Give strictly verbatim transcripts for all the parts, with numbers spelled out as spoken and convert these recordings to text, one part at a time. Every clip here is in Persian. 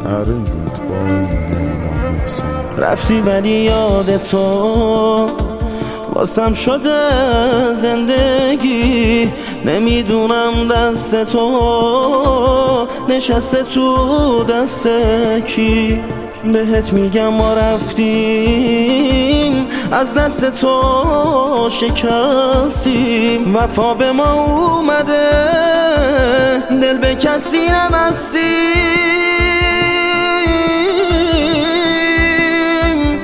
Arrangement by نریمان محسن. رفتی ولی یاد تو واسم شده زندگی، نمیدونم دست تو نشسته تو دست کی. بهت میگم ما رفتیم از دست تو شکستیم، وفا به ما اومده دل به کسی نبستیم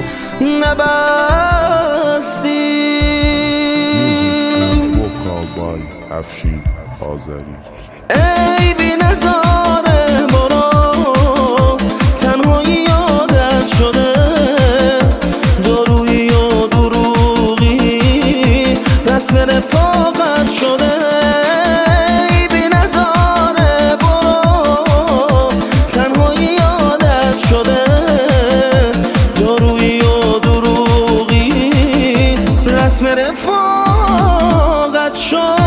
نبستیم. وکال بای افشین آذری. ای بی نداره برو، تنهایی یادت شده، دارویی و دروغی رسم رفاقت شده. ای بی نداره برو، تنهایی یادت شده، دارویی و دروغی رسم رفاقت شده.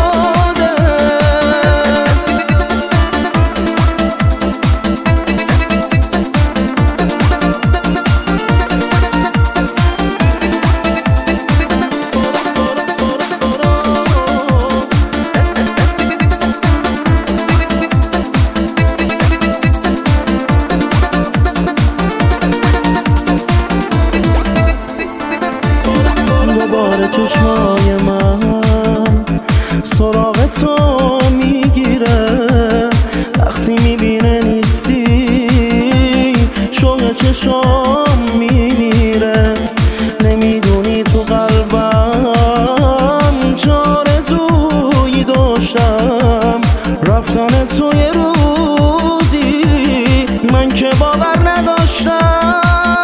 دوباره چشمای من سراغ تو میگیره، وقتی میبینه نیستی شوق چشام میمیره. نمیدونی تو قلبم چه آرزویی داشتم، رفتن تو یه روزی من که باور نداشتم.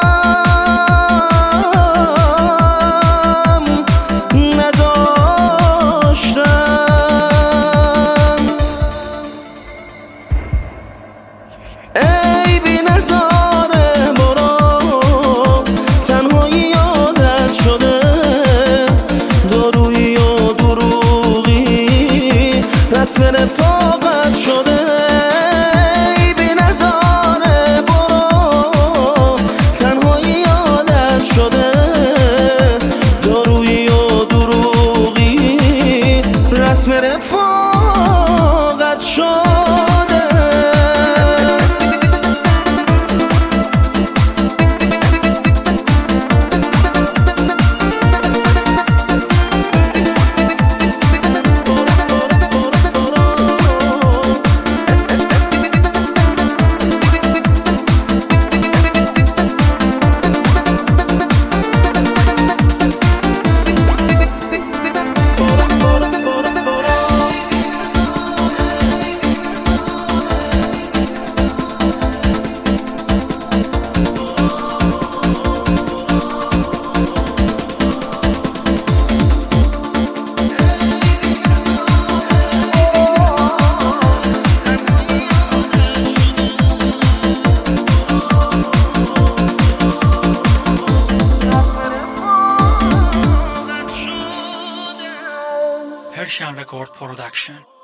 ای بی نداره برو، تنهایی یادت شده، دارویی و دروغی رسم رفاقت شده. ای بی نداره برو، تنهایی یادت شده، دارویی و دروغی رسم رفاقت شده. Persian Record Production.